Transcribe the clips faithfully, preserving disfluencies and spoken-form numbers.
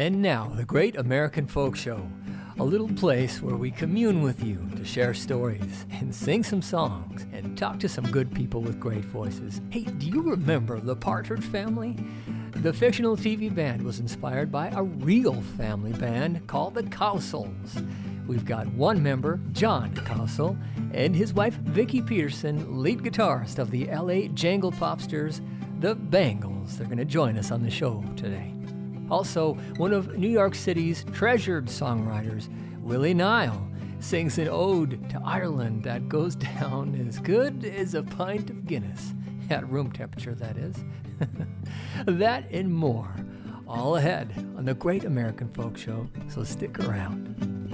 And now, the Great American Folk Show, a little place where we commune with you to share stories and sing some songs and talk to some good people with great voices. Hey, do you remember the Partridge Family? The fictional T V band was inspired by a real family band called the Cowsills. We've got one member, John Cowsill, and his wife, Vicki Peterson, lead guitarist of the L A jangle popsters, the Bangles. They're going to join us on the show today. Also, one of New York City's treasured songwriters, Willie Nile, sings an ode to Ireland that goes down as good as a pint of Guinness, at room temperature, that is. That and more, all ahead on the Great American Folk Show, so stick around.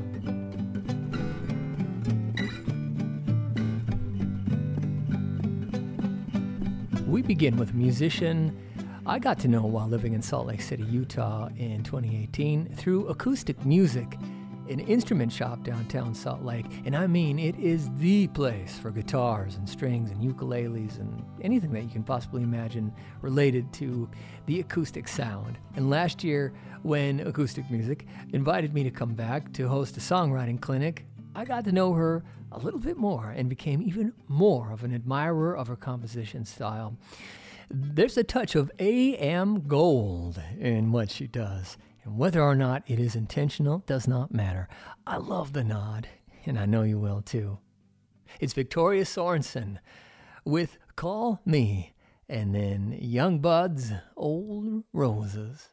We begin with a musician I got to know while living in Salt Lake City, Utah in twenty eighteen through Acoustic Music, an instrument shop downtown Salt Lake. And I mean, it is the place for guitars and strings and ukuleles and anything that you can possibly imagine related to the acoustic sound. And last year, when Acoustic Music invited me to come back to host a songwriting clinic, I got to know her a little bit more and became even more of an admirer of her composition style. There's a touch of A M gold in what she does, and whether or not it is intentional does not matter. I love the nod, and I know you will too. It's Victoria Sorensen with Call Me, and then Young Bud's Old Roses.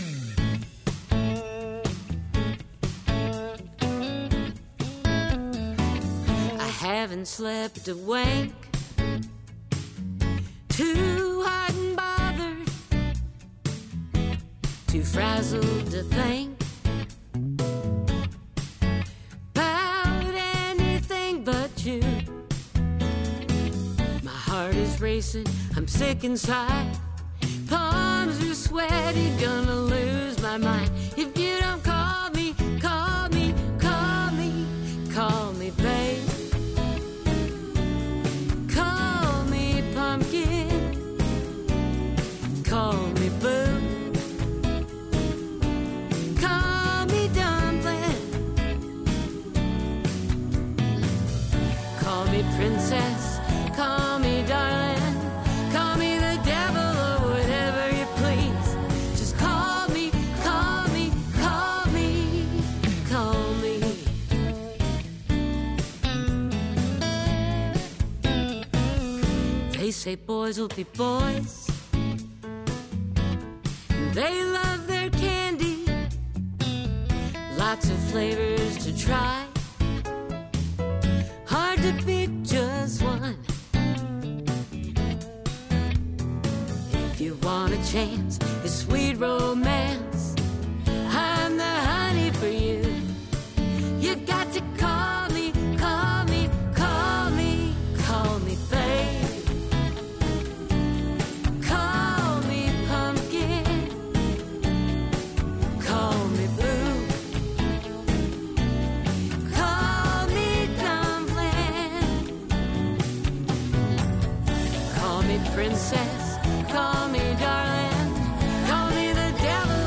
I haven't slept a wink, too hot and bothered, too frazzled to think about anything but you. My heart is racing, I'm sick inside, palms are sweaty, gonna lose my mind if you don't call me, call me, call me, call me, babe. Call me pumpkin, call me boo, call me dumpling, call me princess, call me darling, call me the devil or whatever you please. Just call me, call me, call me, call me. They say boys will be boys, they love their candy, lots of flavors to try, hard to pick just one. If you want a chance, a sweet romance, I'm the honey for you. You got to call me, call me, call me, call me, babe. Call me pumpkin, call me boo, call me dumpling, call me princess, call me darling, call me the devil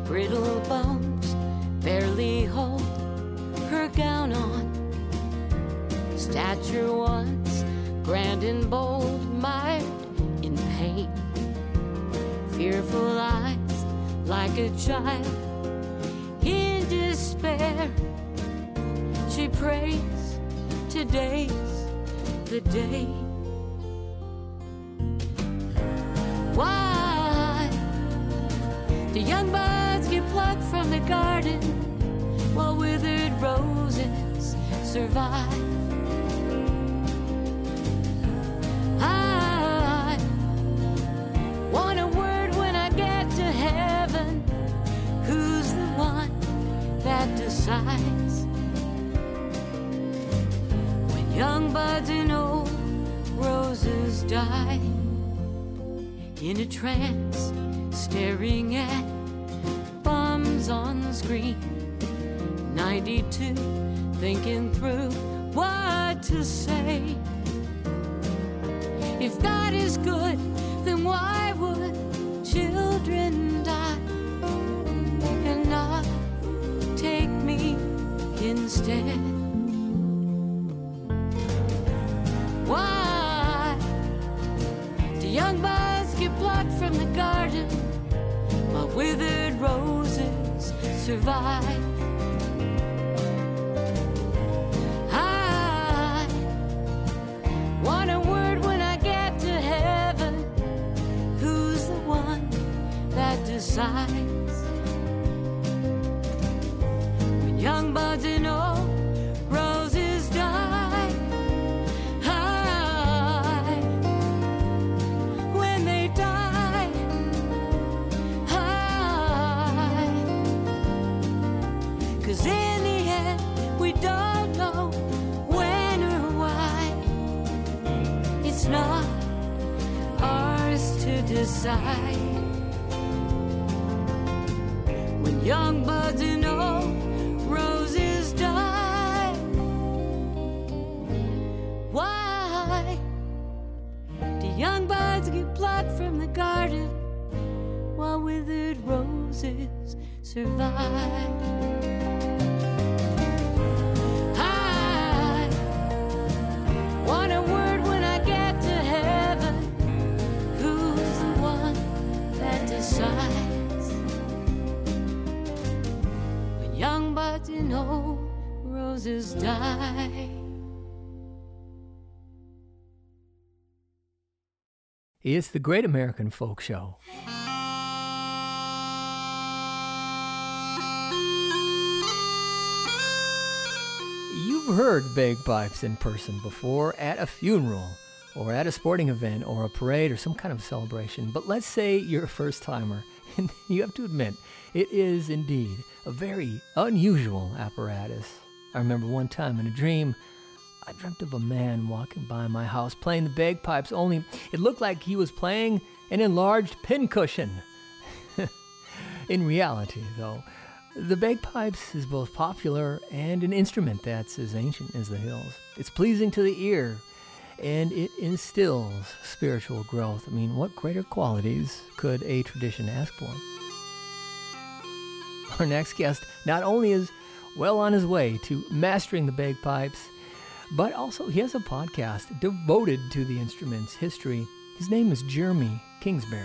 brittle bones barely hold her gown on. Stature once grand and bold, mired in pain. Fearful eyes like a child in despair. She prays, today's the day. Why do young buds get plucked from the garden while withered roses survive? I want a word when I get to heaven. Who's the one that decides? When young buds and old roses die, in a trance, staring at bums on screen. ninety-two, thinking through what to say. If God is good, then why would children die and not take me instead? Why do young buds get plucked from the garden while withered roses survive? I want a word when I get to heaven. Who's the one that decides? When young buds and old roses die, I, when they die, I, 'cause in the end we don't know when or why. It's not ours to decide. When young buds and old roses die, why do young buds get plucked from the garden while withered roses survive? I want a word when I get to heaven. Who's the one that decides? When young buds and old roses die. It's the Great American Folk Show. You've heard bagpipes in person before at a funeral or at a sporting event or a parade or some kind of celebration. But let's say you're a first-timer, and you have to admit, it is indeed a very unusual apparatus. I remember one time in a dream, I dreamt of a man walking by my house playing the bagpipes, only it looked like he was playing an enlarged pincushion. In reality, though, the bagpipes is both popular and an instrument that's as ancient as the hills. It's pleasing to the ear, and it instills spiritual growth. I mean, what greater qualities could a tradition ask for? Our next guest not only is well on his way to mastering the bagpipes, but also he has a podcast devoted to the instrument's history. His name is Jeremy Kingsbury.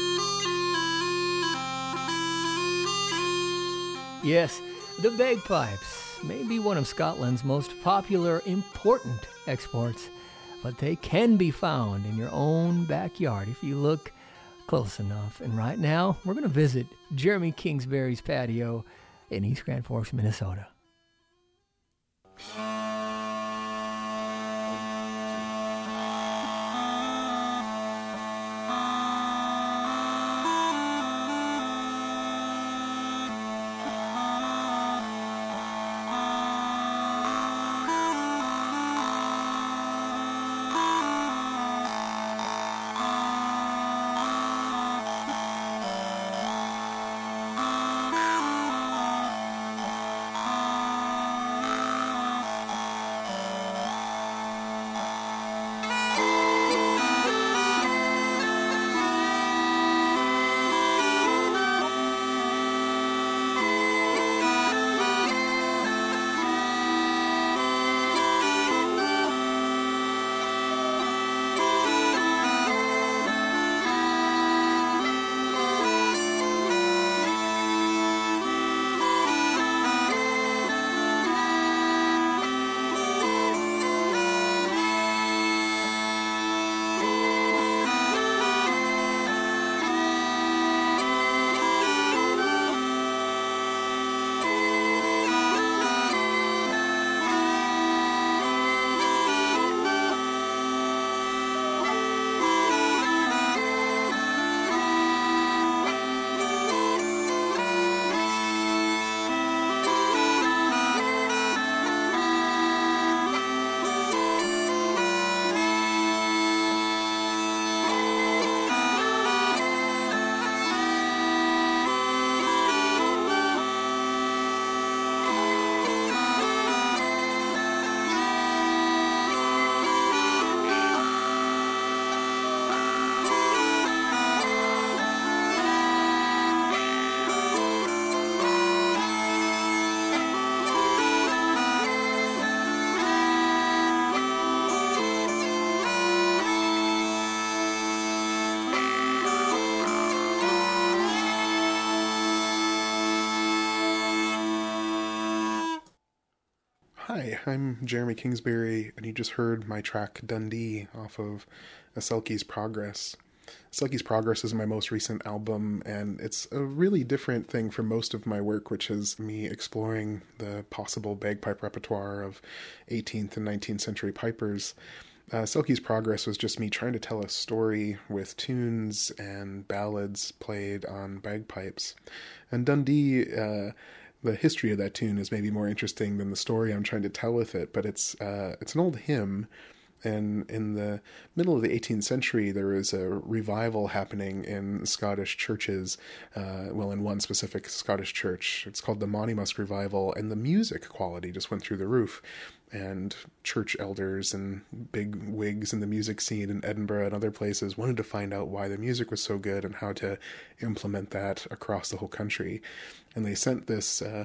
Yes, the bagpipes may be one of Scotland's most popular, important exports, but they can be found in your own backyard if you look close enough. And right now, we're going to visit Jeremy Kingsbury's patio in East Grand Forks, Minnesota. Hi, I'm Jeremy Kingsbury, and you just heard my track Dundee off of Selkie's Progress. Selkie's Progress is my most recent album, and it's a really different thing from most of my work, which is me exploring the possible bagpipe repertoire of eighteenth and nineteenth century pipers. Uh, Selkie's Progress was just me trying to tell a story with tunes and ballads played on bagpipes. And Dundee, uh, the history of that tune is maybe more interesting than the story I'm trying to tell with it, but it's uh, it's an old hymn. And in the middle of the eighteenth century, there was a revival happening in Scottish churches, uh, well, in one specific Scottish church. It's called the Monymusk Revival, and the music quality just went through the roof. And church elders and big wigs in the music scene in Edinburgh and other places wanted to find out why the music was so good and how to implement that across the whole country. And they sent this uh,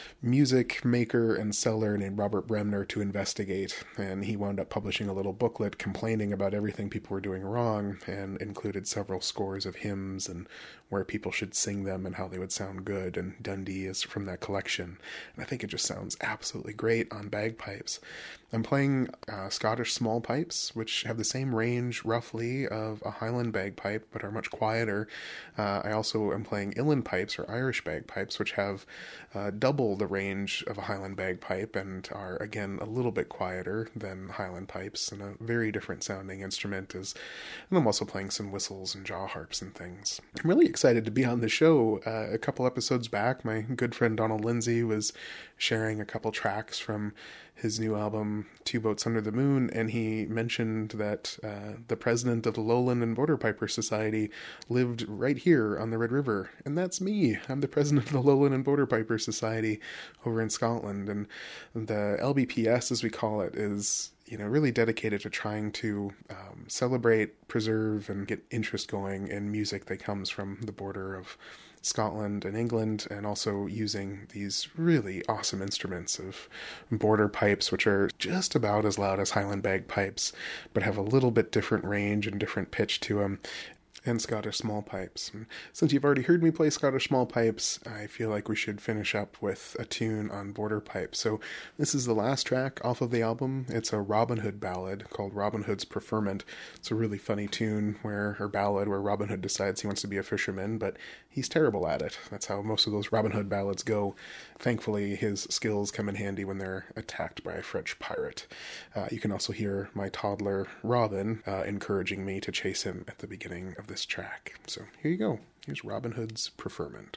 music maker and seller named Robert Bremner to investigate. And he wound up publishing a little booklet complaining about everything people were doing wrong, and included several scores of hymns and where people should sing them and how they would sound good. And Dundee is from that collection. And I think it just sounds absolutely great on bagpipes. I'm playing uh, Scottish small pipes, which have the same range, roughly, of a Highland bagpipe, but are much quieter. Uh, I also am playing Uilleann pipes, or Irish bagpipes, which have uh, double the range of a Highland bagpipe and are, again, a little bit quieter than Highland pipes, and a very different sounding instrument. Is, and I'm also playing some whistles and jaw harps and things. I'm really excited to be on the show. Uh, a couple episodes back, my good friend Donald Lindsay was sharing a couple tracks from his new album, Two Boats Under the Moon, and he mentioned that uh, the president of the Lowland and Border Piper Society lived right here on the Red River, and that's me. I'm the president of the Lowland and Border Piper Society over in Scotland, and the L B P S, as we call it, is, you know, really dedicated to trying to um, celebrate, preserve, and get interest going in music that comes from the border of Scotland and England, and also using these really awesome instruments of border pipes, which are just about as loud as Highland bagpipes, but have a little bit different range and different pitch to them, and Scottish small pipes. And since you've already heard me play Scottish small pipes, I feel like we should finish up with a tune on border pipes. So this is the last track off of the album. It's a Robin Hood ballad called Robin Hood's Preferment. It's a really funny tune where, or ballad, where Robin Hood decides he wants to be a fisherman, but he's terrible at it. That's how most of those Robin Hood ballads go. Thankfully, his skills come in handy when they're attacked by a French pirate. Uh, you can also hear my toddler, Robin, uh, encouraging me to chase him at the beginning of this track. So here you go. Here's Robin Hood's Preferment.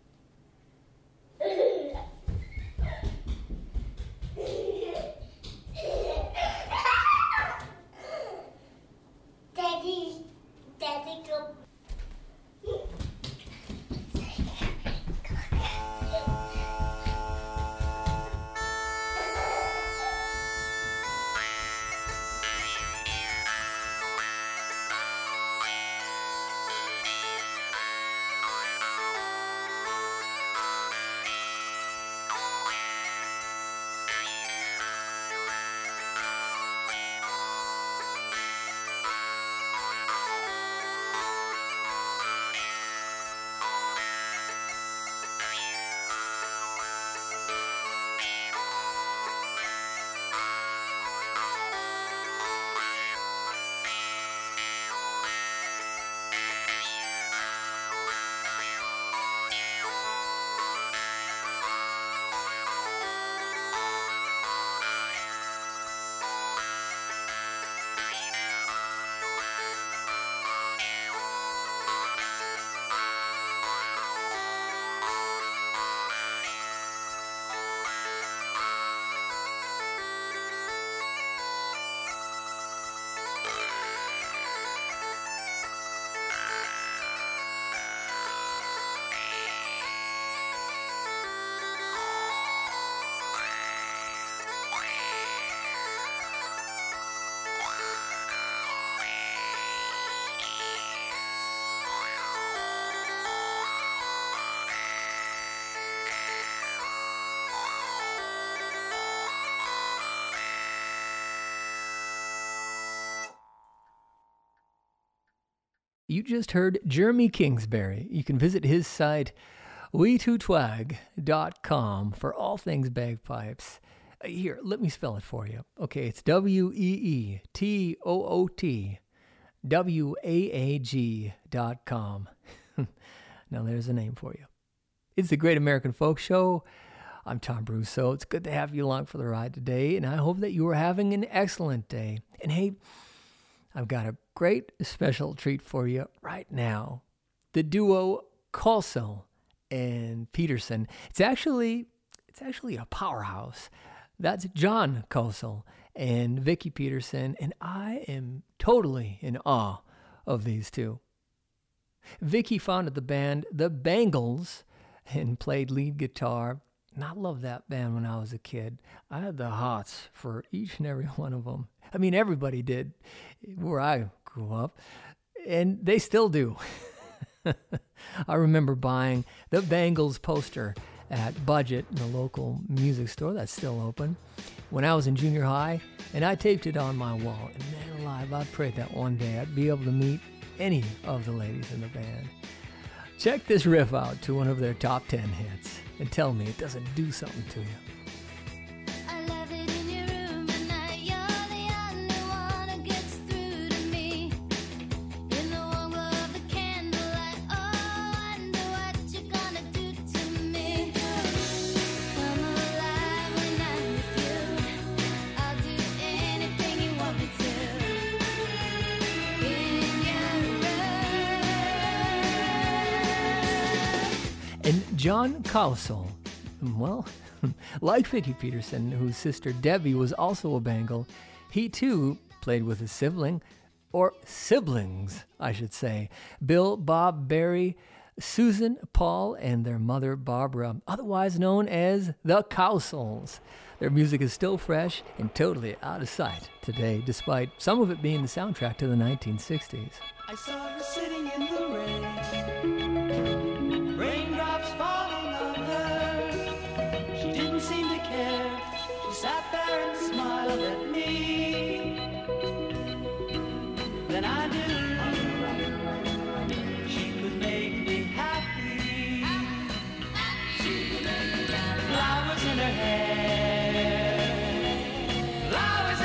Daddy, Daddy, go. You just heard Jeremy Kingsbury. You can visit his site, wee two twag dot com, for all things bagpipes. Here, let me spell it for you. Okay, it's W E E T O O T W A A G dot com. Now there's a name for you. It's the Great American Folk Show. I'm Tom Brousseau. It's good to have you along for the ride today, and I hope that you are having an excellent day. And hey, I've got a great special treat for you right now. The duo Kalsel and Peterson. It's actually, it's actually a powerhouse. That's John Kalsel and Vicki Peterson, and I am totally in awe of these two. Vicki founded the band The Bangles and played lead guitar. And I loved that band when I was a kid. I had the hots for each and every one of them. I mean, everybody did where I grew up, and they still do. I remember buying the Bangles poster at Budget, the local music store that's still open, when I was in junior high, and I taped it on my wall. And man alive, I prayed that one day I'd be able to meet any of the ladies in the band. Check this riff out to one of their top ten hits and tell me it doesn't do something to you. And John Kalsel, well, like Vicki Peterson, whose sister Debbie was also a Bangle, he too played with his sibling, or siblings, I should say, Bill, Bob, Barry, Susan, Paul, and their mother Barbara, otherwise known as the Kalsels. Their music is still fresh and totally out of sight today, despite some of it being the soundtrack to the nineteen sixties. I saw her sitting in the rain. Raindrops falling on her. She didn't seem to care. She sat there and smiled at me. Then I knew she could make me happy. She could make me happy. Flowers in her hair. Flowers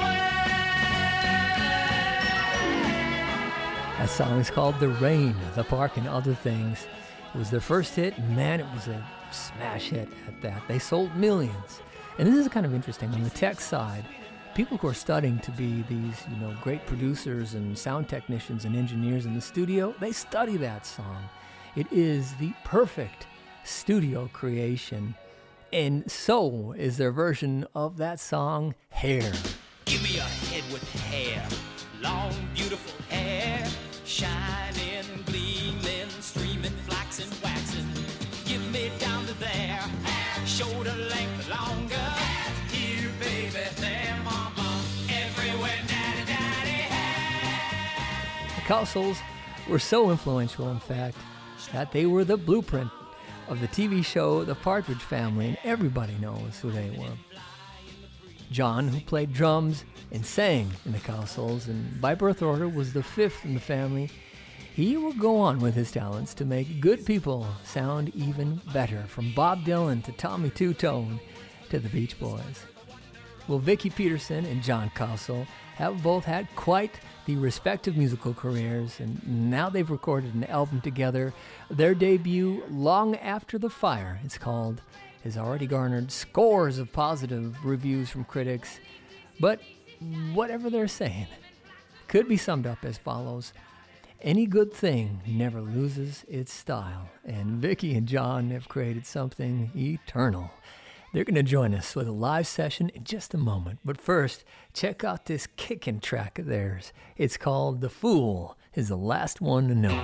everywhere. That song is called The Rain, The Park, and Other Things. It was their first hit, and man, it was a smash hit at that. They sold millions. And this is kind of interesting. On the tech side, people who are studying to be these, you know, great producers and sound technicians and engineers in the studio, they study that song. It is the perfect studio creation. And so is their version of that song, Hair. Give me a head with hair, long, beautiful hair, shining, gleaming, streaming, flaxing, waxing. Give me down to there, shoulder length longer. Here, baby, there, mama, everywhere, daddy, daddy, hair. The Kalsels were so influential, in fact, that they were the blueprint of the T V show The Partridge Family, and everybody knows who they were. John, who played drums and sang in the Kalsels, and by birth order was the fifth in the family, he will go on with his talents to make good people sound even better, from Bob Dylan to Tommy Two-Tone to the Beach Boys. Well, Vicki Peterson and John Kalsel have both had quite the respective musical careers, and now they've recorded an album together. Their debut, Long After the Fire, it's called, has already garnered scores of positive reviews from critics. But whatever they're saying could be summed up as follows. Any good thing never loses its style, and Vicki and John have created something eternal. They're going to join us with a live session in just a moment. But first, check out this kickin' track of theirs. It's called The Fool is the Last One to Know.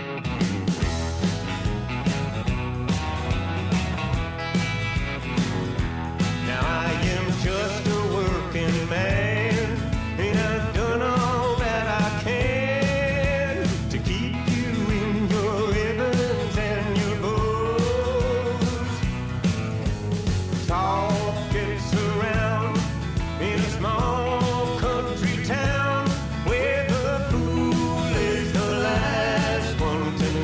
Now I am just a working man, and I've done all that I can to keep you in your ribbons and your bows. Talk gets around in a small country town where the fool is the last one to know.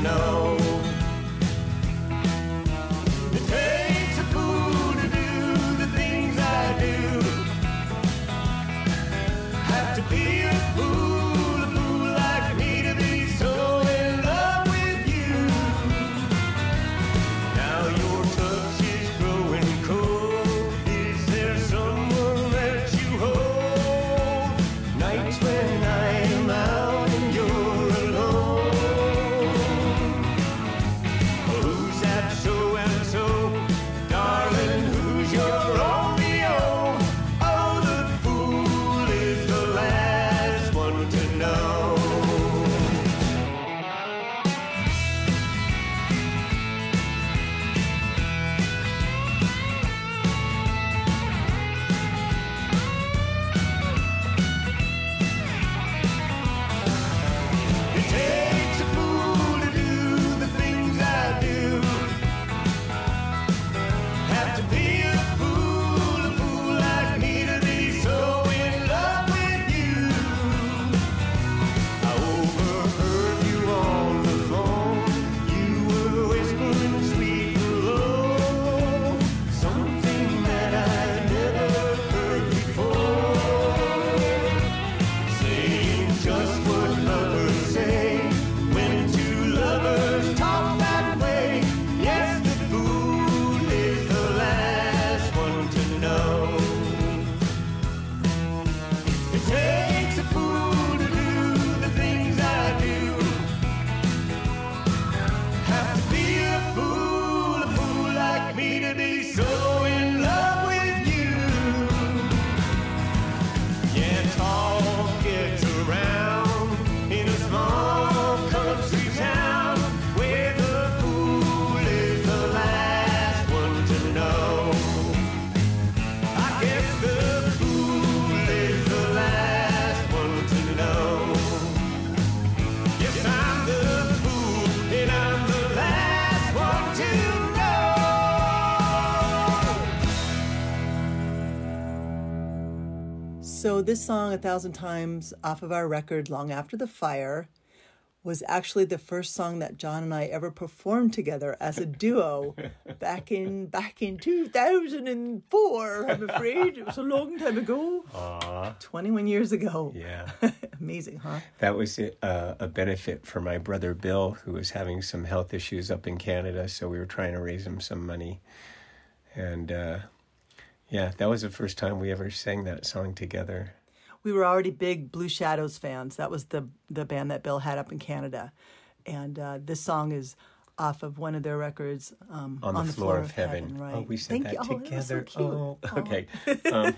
like so and so. Darling, who's your Romeo? Oh, the fool is the last one to know. It takes a fool to do the things I do. Have to be a fool, a fool like me to be so in love with you. I overheard you on the phone. You were whispering sweet hello, something that I never heard before. Saying just what lovers say when two lovers talk that way. Yes, the fool is the last one to know. It takes a fool to do the things I do. Have to be a fool, a fool like me to be so in love with you. Yeah, talk gets around in a small country town where the fool is the last one to know. I guess the fool is the last one to know. Yes, I'm the fool, and I'm the last one to know. So this song, A Thousand Times, off of our record, Long After the Fire, was actually the first song that John and I ever performed together as a duo back in back in two thousand four, I'm afraid. It was a long time ago. Aw, twenty-one years ago. yeah. Amazing, huh? That was uh, a benefit for my brother Bill, who was having some health issues up in Canada, so we were trying to raise him some money. And uh, yeah, that was the first time we ever sang that song together. We were already big Blue Shadows fans. That was the the band that Bill had up in Canada. And uh, this song is off of one of their records, um, On, the, floor, of heaven. right? Oh, we said Thank that you. Oh, that was so together. cute. Oh, okay. Um,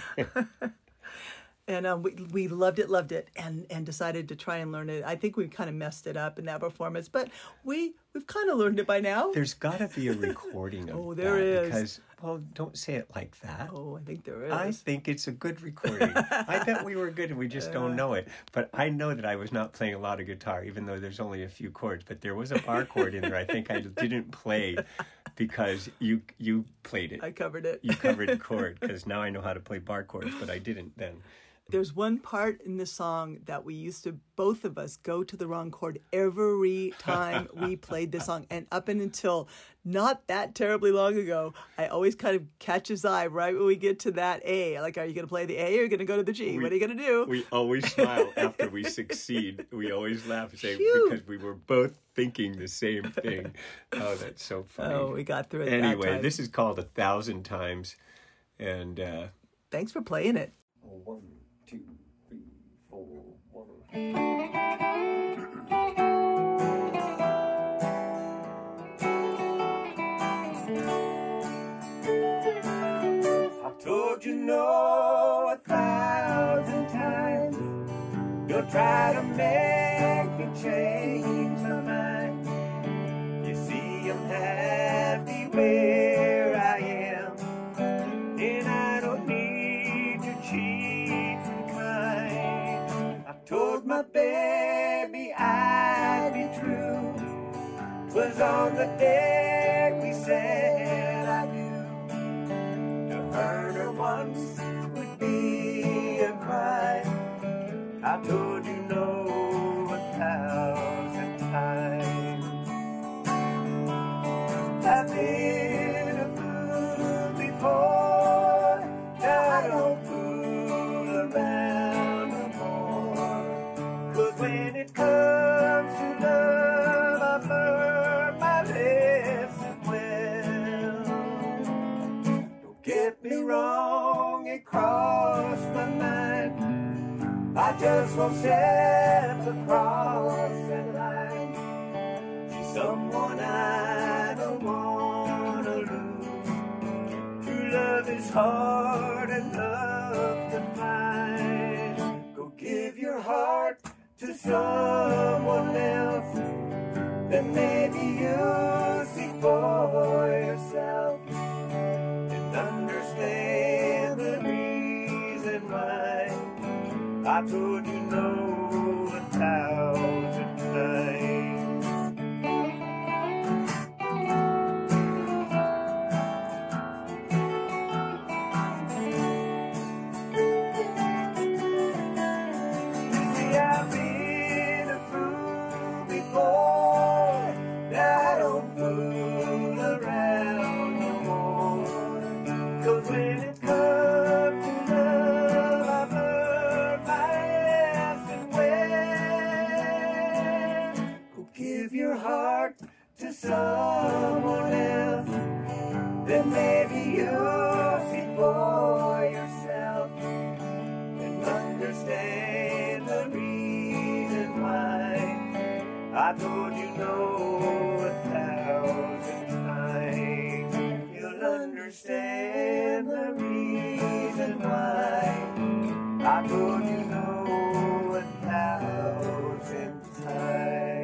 And um, we we loved it, loved it, and and decided to try and learn it. I think we kind of messed it up in that performance, but we we've kind of learned it by now. there's got to be a recording of Oh, there that is. because, well, don't say it like that. Oh, I think there is. I think it's a good recording. I bet we were good and we just don't know it. But I know that I was not playing a lot of guitar, even though there's only a few chords. But there was a bar chord in there I think I didn't play because you you played it. I covered it. You covered the chord because now I know how to play bar chords, but I didn't then. There's one part in the song that we used to, both of us, go to the wrong chord every time we played this song. And up and until not that terribly long ago, I always kind of catch his eye right when we get to that A. Like, are you going to play the A or are you going to go to the G? We- what are you going to do? We always smile after we succeed. We always laugh and say, Phew. because we were both thinking the same thing. Oh, that's so funny. Oh, we got through it that Anyway, time. this is called A Thousand Times. And uh, Thanks for playing it. one, two, three, four, one. I told you no a thousand times. You'll try to make me change my mind. You see, I'm happy where I am, and I don't need to cheat and climb. I told my baby I'd be true. 'Twas on the day we said I do. To hurt her once would be a crime. I told you no a thousand times. I've been a fool before. Now I don't fool around no more. 'Cause when it comes to love, I've learned my lesson well. Don't get me wrong, it crossed my mind. I just won't step across that line. She's someone I don't want. hard enough to find. Go give your heart to someone else, then maybe you'll see for yourself and understand the reason why I told you no a thousand times. To someone else, then maybe you'll see for yourself and understand the reason why I told you no a thousand times. You'll understand the reason why I told you no a thousand times.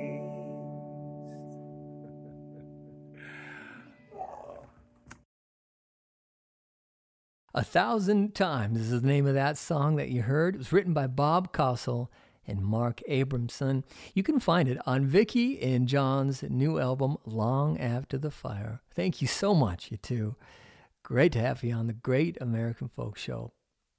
A Thousand Times is the name of that song that you heard. It was written by Bob Kossel and Mark Abramson. You can find it on Vicky and John's new album, Long After the Fire. Thank you so much, you two. Great to have you on the Great American Folk Show.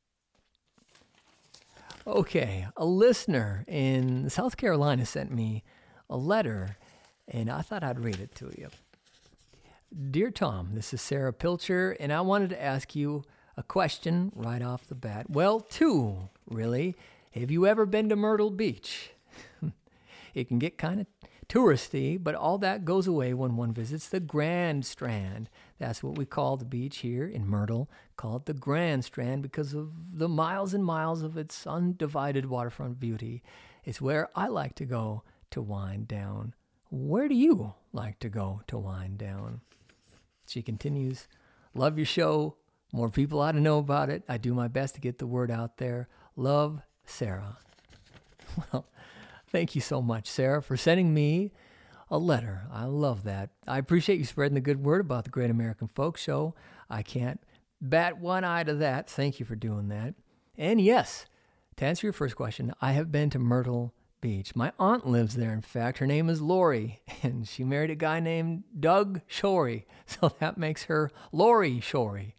Okay, a listener in South Carolina sent me a letter, and I thought I'd read it to you. Dear Tom, this is Sarah Pilcher, and I wanted to ask you a question right off the bat. Well, two, really. Have you ever been to Myrtle Beach? It can get kind of touristy, but all that goes away when one visits the Grand Strand. That's what we call the beach here in Myrtle, called the Grand Strand because of the miles and miles of its undivided waterfront beauty. It's where I like to go to wind down. Where do you like to go to wind down? She continues, love your show. More people ought to know about it. I do my best to get the word out there. Love, Sarah. Well, thank you so much, Sarah, for sending me a letter. I love that. I appreciate you spreading the good word about the Great American Folk Show. I can't bat one eye to that. Thank you for doing that. And yes, to answer your first question, I have been to Myrtle Beach. My aunt lives there, in fact. Her name is Lori, and she married a guy named Doug Shorey, so that makes her Lori Shorey.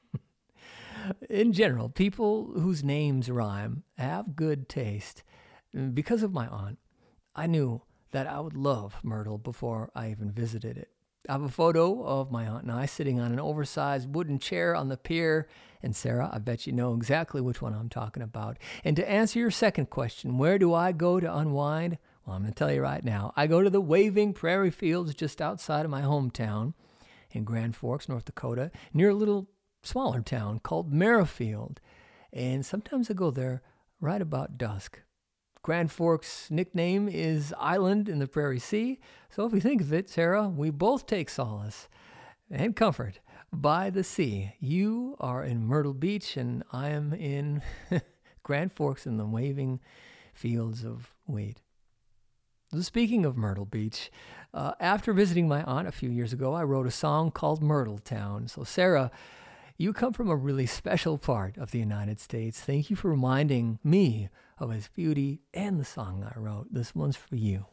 In general, people whose names rhyme have good taste. Because of my aunt, I knew that I would love Myrtle before I even visited it. I have a photo of my aunt and I sitting on an oversized wooden chair on the pier. And Sarah, I bet you know exactly which one I'm talking about. And to answer your second question, where do I go to unwind? Well, I'm going to tell you right now. I go to the waving prairie fields just outside of my hometown in Grand Forks, North Dakota, near a little smaller town called Merrifield. And sometimes I go there right about dusk. Grand Forks' nickname is Island in the Prairie Sea. So if you think of it, Sarah, we both take solace and comfort by the sea. You are in Myrtle Beach, and I am in Grand Forks in the waving fields of wheat. Speaking of Myrtle Beach, uh, after visiting my aunt a few years ago, I wrote a song called Myrtle Town. So Sarah, you come from a really special part of the United States. Thank you for reminding me of its beauty and the song I wrote. This one's for you.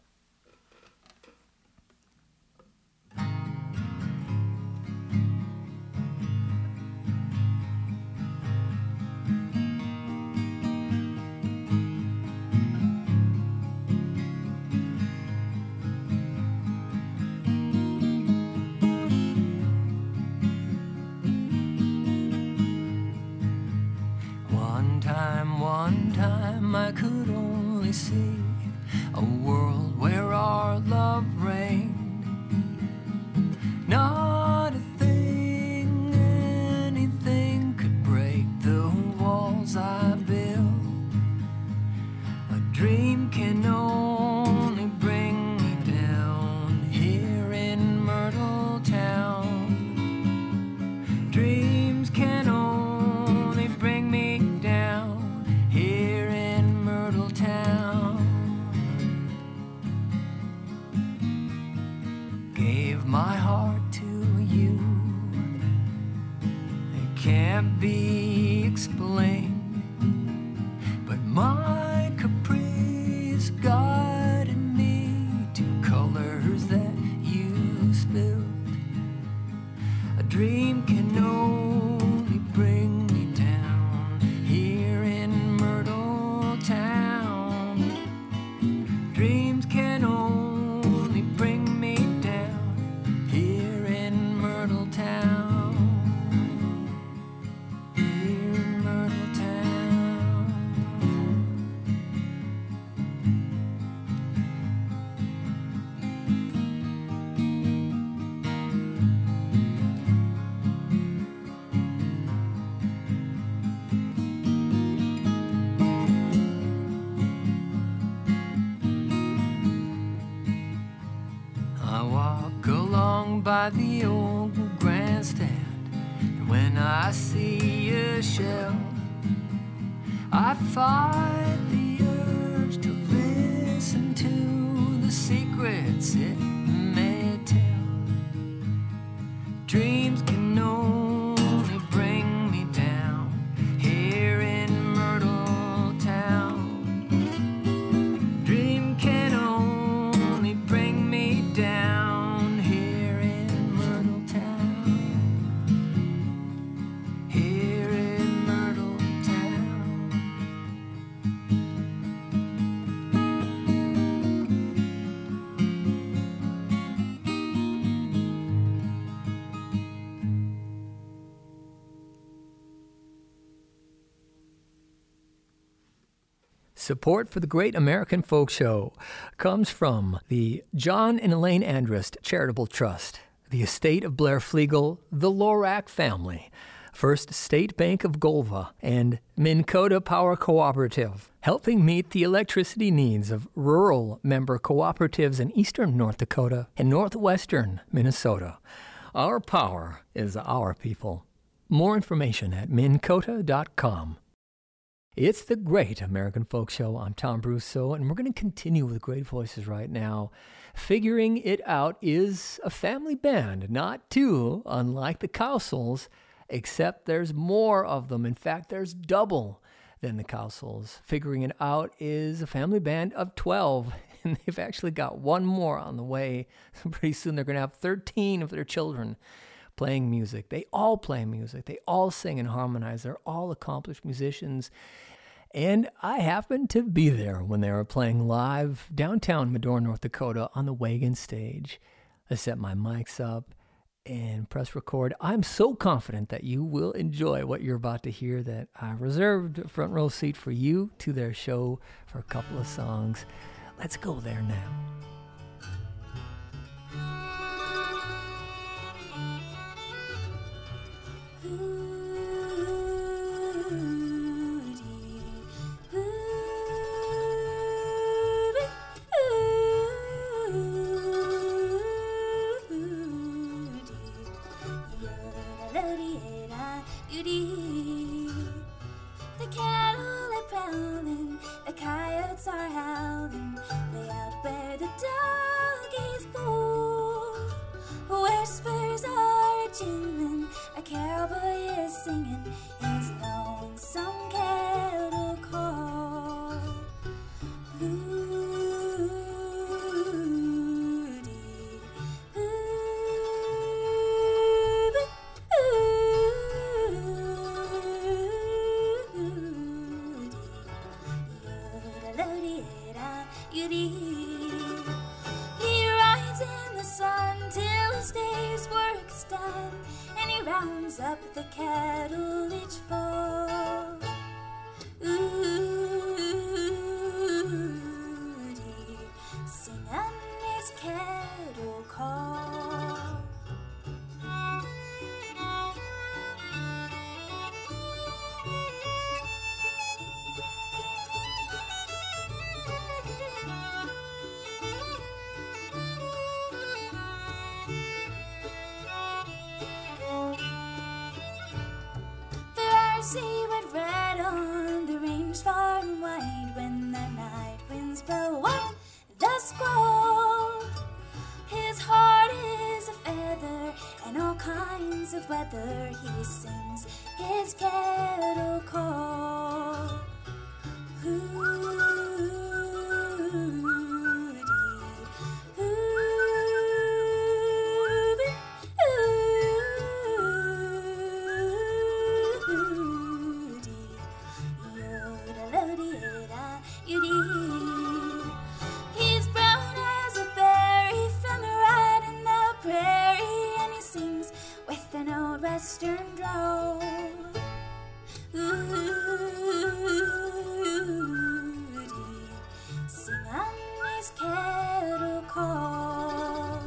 One time I could only see a world where our love reigned. Not a thing, anything could break the walls I built. A dream can only bring me down here in Myrtle Town. Dreams can my heart to you. It can't be explained, but my caprice guided me to colors that you spilled. A dream can only bring me down here in Myrtle Town. Dreams can only bring me down here in Myrtle Town. Here in Myrtle Town. I walk along by the old grandstand, and when I see a shell, I fight the urge to listen to the secrets it may tell. Dreams can only bring me down here in Myrtle Town. Dream can only bring me down here in Myrtle Town. Here in Myrtle Town. Support for the Great American Folk Show comes from the John and Elaine Andrist Charitable Trust, the estate of Blair Flegel, the Lorac family, First State Bank of Golva, and Minn Kota Power Cooperative, helping meet the electricity needs of rural member cooperatives in eastern North Dakota and northwestern Minnesota. Our power is our people. More information at minn kota dot com. It's the Great American Folk Show. I'm Tom Brousseau, and we're going to continue with Great Voices right now. Figuring It Out is a family band, not too unlike the Cowsills, except there's more of them. In fact, there's double than the Cowsills. Figuring It Out is a family band of twelve, and they've actually got one more on the way. Pretty soon they're going to have thirteen of their children playing music. They all play music. They all sing and harmonize. They're all accomplished musicians. And I happened to be there when they were playing live downtown Medora, North Dakota on the Wagon stage. I set my mics up and press record. I'm so confident that you will enjoy what you're about to hear that I reserved a front row seat for you to their show for a couple of songs. Let's go there now. The cattle are prowling, the coyotes are howling, way out where the doggies go. Whispers are jingling, a cowboy is singing his lonesome cattle call. He rides in the sun till his day's work's done, and he rounds up the cattle each fall. Ooh, singing his cattle call. Seaward red on the range far and wide, when the night winds blow up the squall. His heart is a fair days of weather he sings his kettle call. He's brown as a berry from right in the prairie, and he sings with an old western drawl. Sing on his kettle call.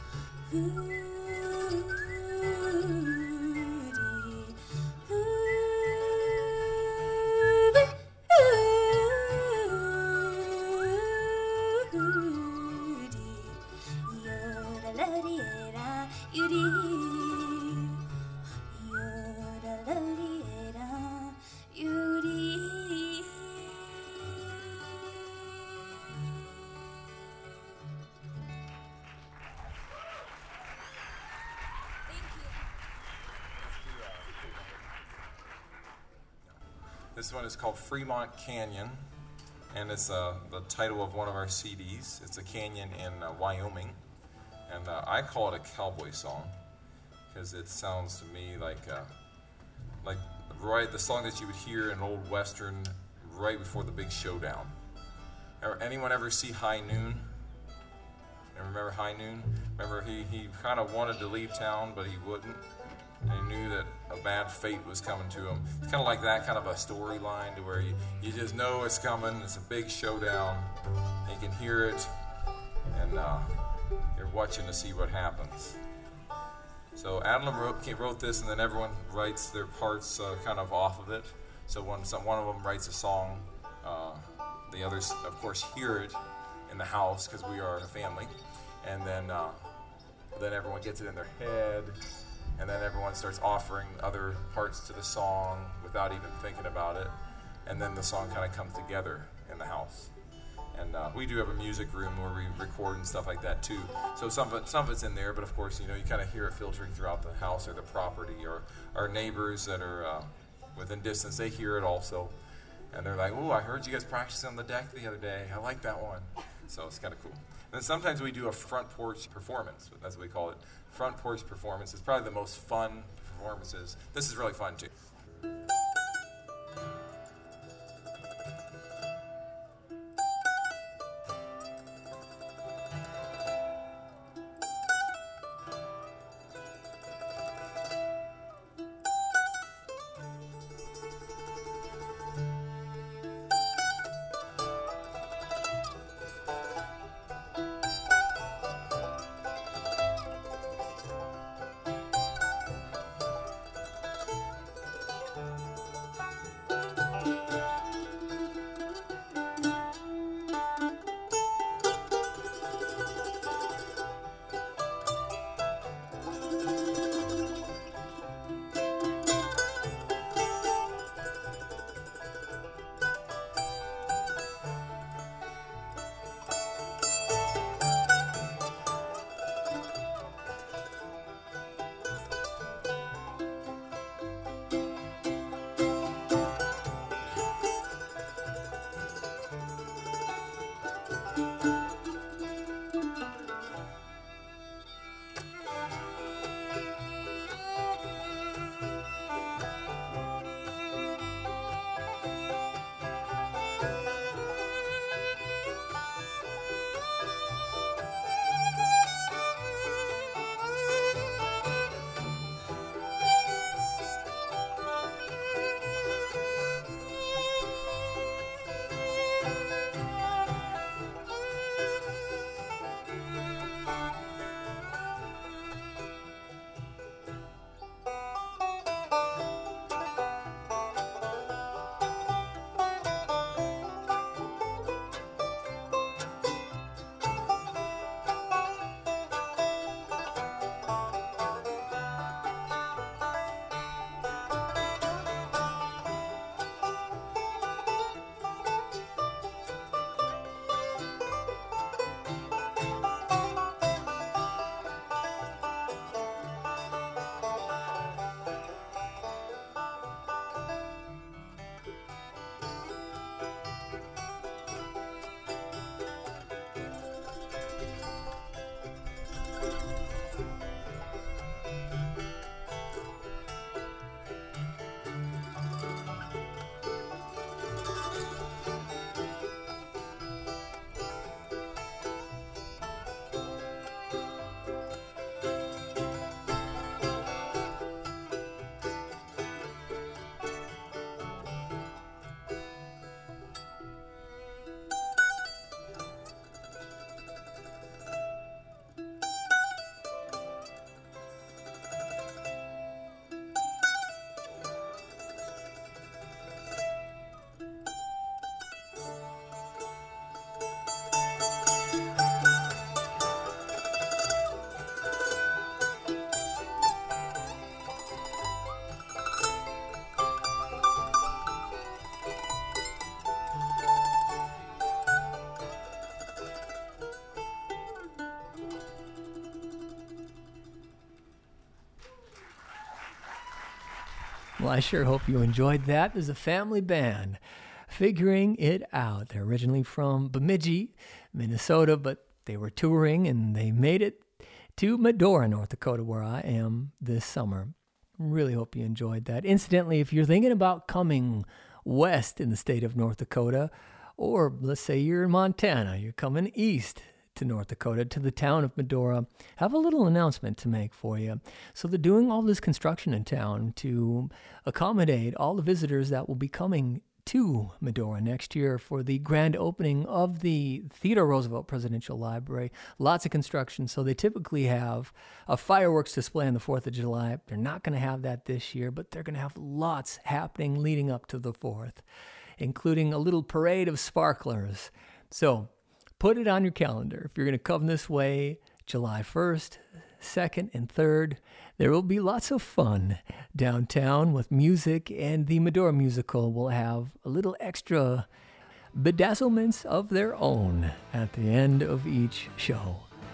This one is called Fremont Canyon, and it's uh, the title of one of our C Ds. It's a canyon in uh, Wyoming, and uh, I call it a cowboy song because it sounds to me like uh, like right the song that you would hear in an old western right before the big showdown. Or anyone ever see High Noon? And remember High Noon? Remember he, he kind of wanted to leave town, but he wouldn't. And he knew that a bad fate was coming to him. It's kind of like that kind of a storyline to where you, you just know it's coming. It's a big showdown. And you can hear it, and uh, you're watching to see what happens. So Adlam wrote, wrote this, and then everyone writes their parts uh, kind of off of it. So when some, one of them writes a song, uh, the others, of course, hear it in the house because we are a family. And then, uh, then everyone gets it in their head. And then everyone starts offering other parts to the song without even thinking about it. And then the song kind of comes together in the house. And uh, we do have a music room where we record and stuff like that too. So some of, it, some of it's in there, but of course, you know, you kind of hear it filtering throughout the house or the property, or our neighbors that are uh, within distance, they hear it also. And they're like, "Oh, I heard you guys practicing on the deck the other day. I like that one." So it's kind of cool. And then sometimes we do a front porch performance. That's what we call it. Front porch performance. It's probably the most fun performances. This is really fun too. Well, I sure hope you enjoyed that. There's a family band, Figuring It Out. They're originally from Bemidji, Minnesota, but they were touring and they made it to Medora, North Dakota, where I am this summer. Really hope you enjoyed that. Incidentally, if you're thinking about coming west in the state of North Dakota, or let's say you're in Montana, you're coming east to North Dakota, to the town of Medora, I have a little announcement to make for you. So they're doing all this construction in town to accommodate all the visitors that will be coming to Medora next year for the grand opening of the Theodore Roosevelt Presidential Library. Lots of construction, so they typically have a fireworks display on the fourth of July. They're not going to have that this year, but they're going to have lots happening leading up to the fourth, including a little parade of sparklers. So put it on your calendar. If you're going to come this way, July first, second, and third, there will be lots of fun downtown with music, and the Medora Musical will have a little extra bedazzlements of their own at the end of each show.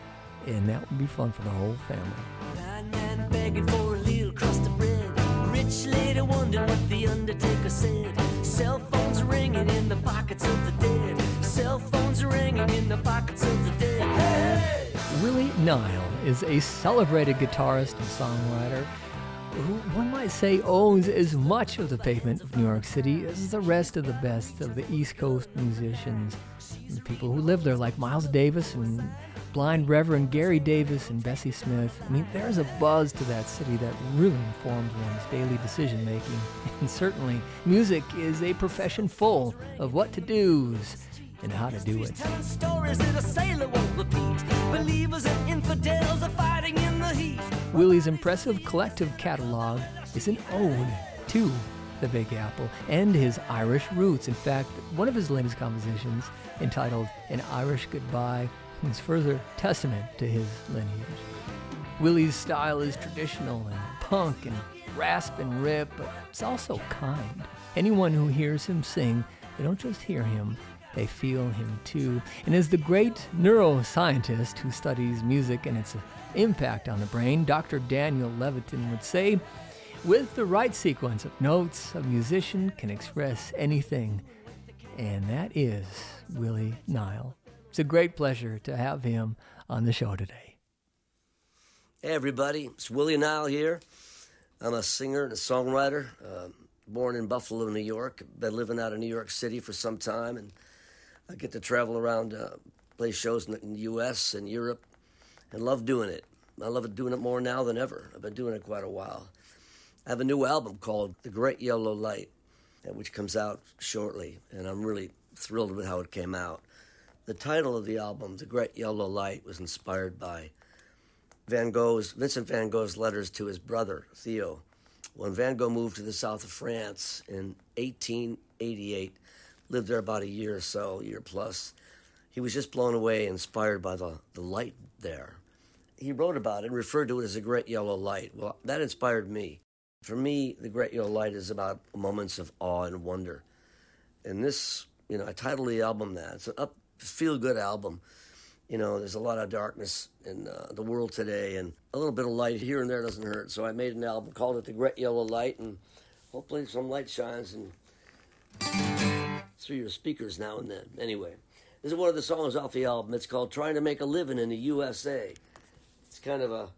And that will be fun for the whole family. Blind man begging for a little crust of bread. Rich lady wondered what the undertaker said. Cell phones ringing in the pockets of the dead. Cell phones ringing in the pockets of the dead. Hey! Willie Nile is a celebrated guitarist and songwriter who one might say owns as much of the pavement of New York City as the rest of the best of the East Coast musicians. The people who live there, like Miles Davis and Blind Reverend Gary Davis and Bessie Smith. I mean, there's a buzz to that city that really informs one's daily decision-making. And certainly, music is a profession full of what to-dos and how to do it. Telling stories that a sailor won't repeat. Believers and infidels are fighting in the heat. Willie's impressive collective catalog is an ode to the Big Apple and his Irish roots. In fact, one of his latest compositions, entitled An Irish Goodbye, is further testament to his lineage. Willie's style is traditional and punk and rasp and rip, but it's also kind. Anyone who hears him sing, they don't just hear him, they feel him too. And as the great neuroscientist who studies music and its impact on the brain, Doctor Daniel Levitin, would say, with the right sequence of notes, a musician can express anything. And that is Willie Nile. It's a great pleasure to have him on the show today. Hey everybody, it's Willie Nile here. I'm a singer and a songwriter, uh, born in Buffalo, New York. Been living out of New York City for some time, and I get to travel around, uh, play shows in the, in the U S and Europe, and love doing it. I love doing it more now than ever. I've been doing it quite a while. I have a new album called The Great Yellow Light, which comes out shortly, and I'm really thrilled with how it came out. The title of the album, The Great Yellow Light, was inspired by Van Gogh's, Vincent van Gogh's letters to his brother, Theo. When Van Gogh moved to the south of France in eighteen eighty-eight, lived there about a year or so, a year plus, he was just blown away, inspired by the, the light there. He wrote about it and referred to it as a great yellow light. Well, that inspired me. For me, the great yellow light is about moments of awe and wonder. And this, you know, I titled the album that. It's an up, feel-good album. You know, there's a lot of darkness in uh, the world today, and a little bit of light here and there doesn't hurt. So I made an album, called it The Great Yellow Light, and hopefully some light shines and through your speakers now and then. Anyway, this is one of the songs off the album. It's called Trying to Make a Living in the U S A. It's kind of a,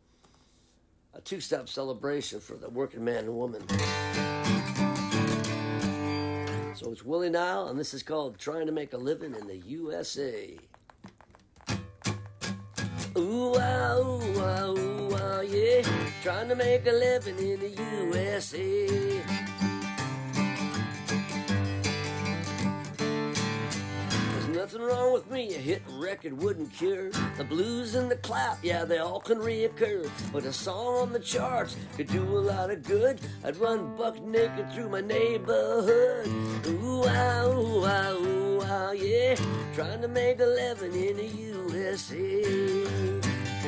a two-step celebration for the working man and woman. So it's Willie Nile, and this is called Trying to Make a Living in the U S A. Ooh, ah, ooh, ah, ooh, ah, yeah. Trying to make a living in the U S A. Nothing wrong with me, a hit record wouldn't cure. The blues and the clap, yeah, they all can reoccur. But a song on the charts could do a lot of good. I'd run buck naked through my neighborhood. Ooh, ah, ooh, ah, ooh, ah, yeah. Trying to make a living in the U S A.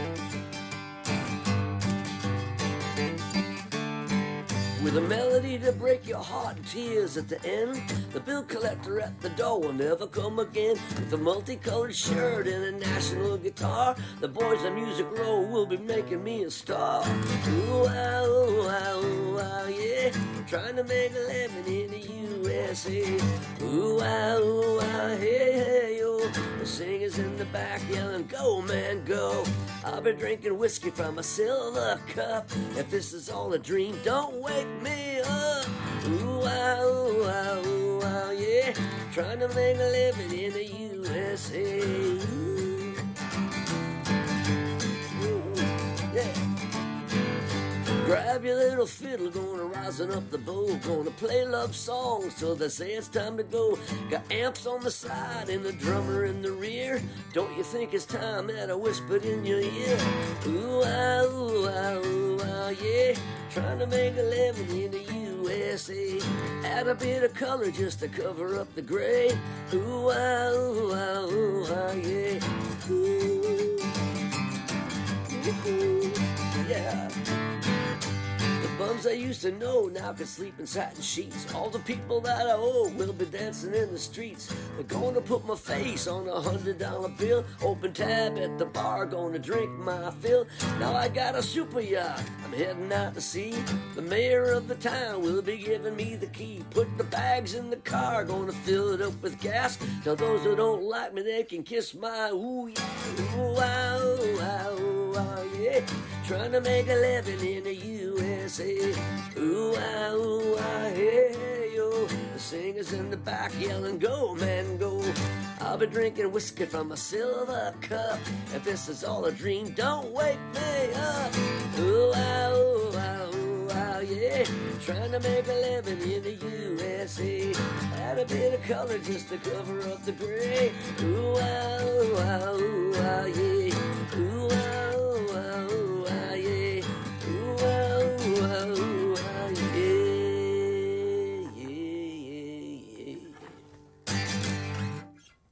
With a melody to break your heart and tears at the end. The bill collector at the door will never come again. With a multicolored shirt and a national guitar, the boys on Music Row will be making me a star. Ooh, ah, ooh, ah, ooh, ah, yeah. trying to make a living in the U S A. Ooh, ah, ooh, ah, hey, hey, yo. The singers in the back yelling, go, man, go. I'll be drinking whiskey from a silver cup. If this is all a dream, don't wake me up. Ooh, ah, ooh, ah, ooh, ah, yeah. Trying to make a living in the U S A. Ooh, yeah. Grab your little fiddle, gonna rising up the bow, gonna play love songs till they say it's time to go. Got amps on the side and a drummer in the rear. Don't you think it's time that I whispered in your ear? Ooh, ah, ooh, ah, ooh, ah, yeah. Trying to make a living in the U S A. Add a bit of color just to cover up the gray. Ooh, ah, ooh, ah, ooh, ah, yeah. Ooh, ooh, yeah. Bums I used to know now can sleep in satin sheets. All the people that I owe will be dancing in the streets. They're gonna put my face on a hundred dollar bill. Open tab at the bar, gonna drink my fill. Now I got a super yacht, I'm heading out to sea. The mayor of the town will be giving me the key. Put the bags in the car, gonna fill it up with gas. Tell those who don't like me they can kiss my ooh yeah, ooh ah, ooh ah, ooh ah, yeah. Trying to make a living in the U S A. Ooh ah, ooh ah, hey, hey, yo. The singers in the back yelling, go, man, go. I'll be drinking whiskey from a silver cup. If this is all a dream, don't wake me up. Ooh ah, ooh ah, ooh ah, yeah. Trying to make a living in the U S A. Add a bit of color just to cover up the gray. Ooh ah, ooh ah, ooh ah, yeah. Ooh ah, ooh ah, ooh ah, yeah. Ooh ah, ooh ah, ooh ah, yeah, yeah, yeah, yeah.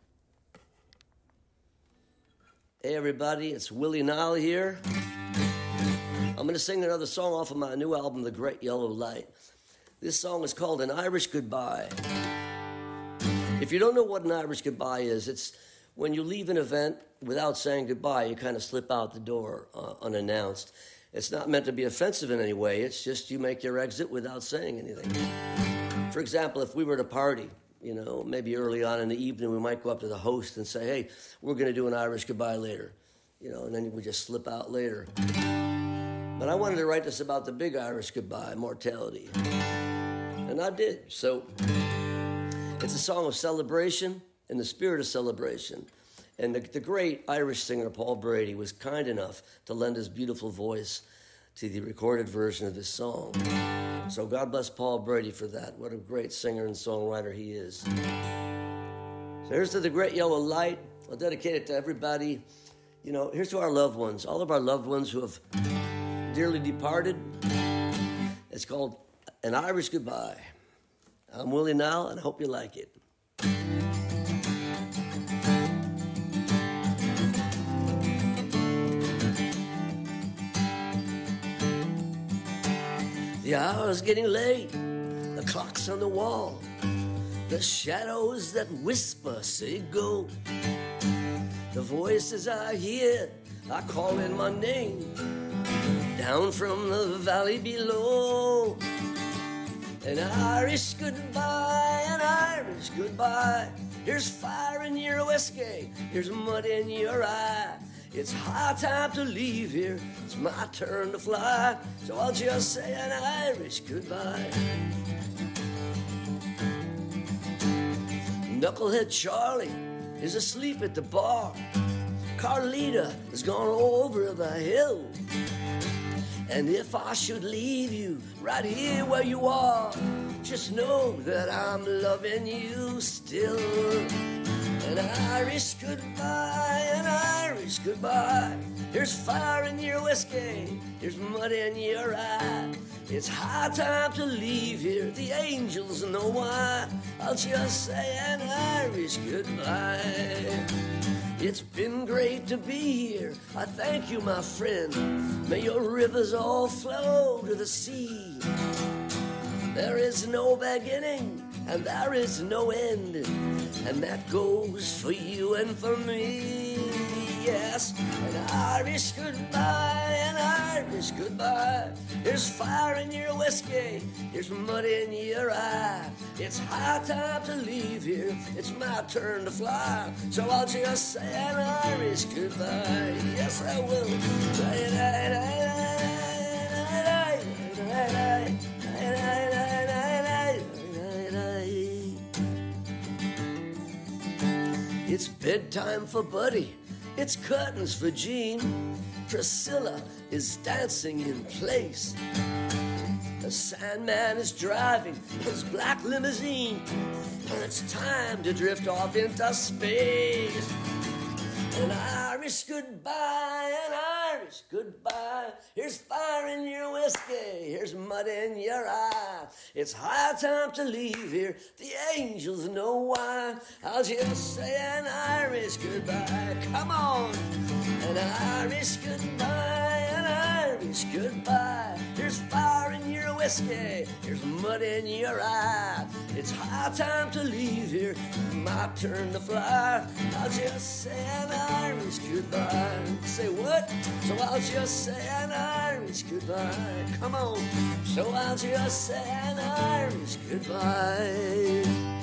Hey everybody, it's Willie Nile here. I'm going to sing another song off of my new album, The Great Yellow Light. This song is called An Irish Goodbye. If you don't know what an Irish goodbye is, it's when you leave an event without saying goodbye, you kind of slip out the door uh, unannounced. It's not meant to be offensive in any way. It's just you make your exit without saying anything. For example, if we were at a party, you know, maybe early on in the evening, we might go up to the host and say, hey, we're going to do an Irish goodbye later. You know, and then we just slip out later. But I wanted to write this about the big Irish goodbye, mortality. And I did. So it's a song of celebration, in the spirit of celebration. And the, the great Irish singer Paul Brady was kind enough to lend his beautiful voice to the recorded version of this song. So God bless Paul Brady for that. What a great singer and songwriter he is. So here's to The Great Yellow Light. I'll dedicate it to everybody. You know, here's to our loved ones, all of our loved ones who have dearly departed. It's called An Irish Goodbye. I'm Willie Nile, and I hope you like it. The hour's getting late, the clock's on the wall, the shadows that whisper say go. The voices I hear are calling my name down from the valley below. An Irish goodbye, an Irish goodbye. Here's fire in your whiskey, here's mud in your eye. It's high time to leave here, it's my turn to fly. So I'll just say an Irish goodbye. Knucklehead Charlie is asleep at the bar. Carlita has gone over the hill. And if I should leave you right here where you are, just know that I'm loving you still. An Irish goodbye, an Irish goodbye. Here's fire in your whiskey, here's mud in your eye. It's high time to leave here, the angels know why. I'll just say an Irish goodbye. It's been great to be here, I thank you, my friend. May your rivers all flow to the sea. There is no beginning, and there is no end, and that goes for you and for me. yes, an Irish goodbye, an Irish goodbye. Here's fire in your whiskey, here's mud in your eye. It's high time to leave here, it's my turn to fly. So I'll just say an Irish goodbye, yes I will. It's bedtime for Buddy, it's curtains for Jean. Priscilla is dancing in place. The Sandman is driving his black limousine, and it's time to drift off into space. An Irish goodbye, an Irish goodbye. Here's fire in your whiskey, here's mud in your eye. It's high time to leave here, the angels know why. I'll just say an Irish goodbye, come on. An Irish goodbye, an Irish goodbye. Here's fire in your whiskey, here's mud in your eye. It's high time to leave here, my turn to fly. I'll just say an Irish goodbye. Say what? So I'll just say an Irish goodbye. Come on. So I'll just say an Irish goodbye.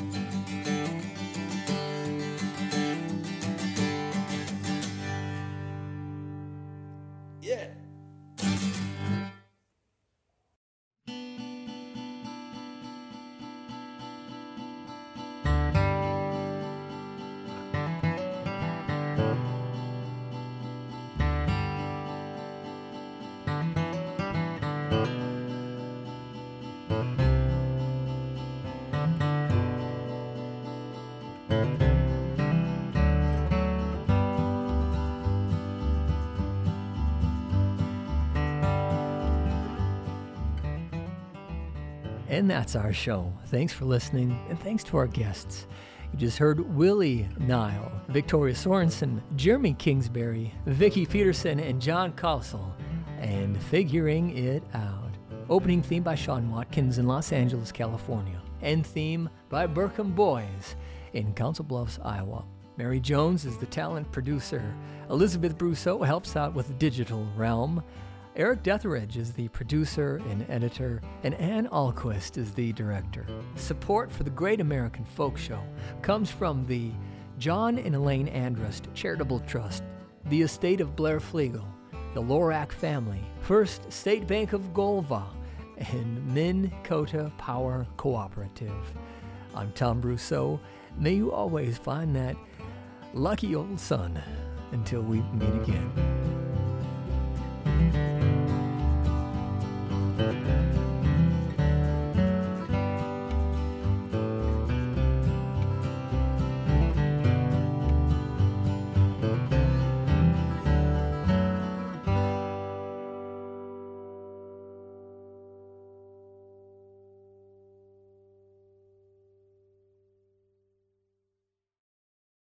Yeah. And that's our show. Thanks for listening, and thanks to our guests. You just heard Willie Nile, Victoria Sorensen, Jeremy Kingsbury, Vicki Peterson, and John Kossel, and Figuring It Out. Opening theme by Sean Watkins in Los Angeles, California. End theme by Burkham Boys in Council Bluffs, Iowa. Mary Jones is the talent producer. Elizabeth Brousseau helps out with Digital Realm. Eric Detheridge is the producer and editor, and Ann Alquist is the director. Support for the Great American Folk Show comes from the John and Elaine Andrust Charitable Trust, the estate of Blair Flegel, the Lorac family, First State Bank of Golva, and Minn Kota Power Cooperative. I'm Tom Brousseau. May you always find that lucky old sun until we meet again.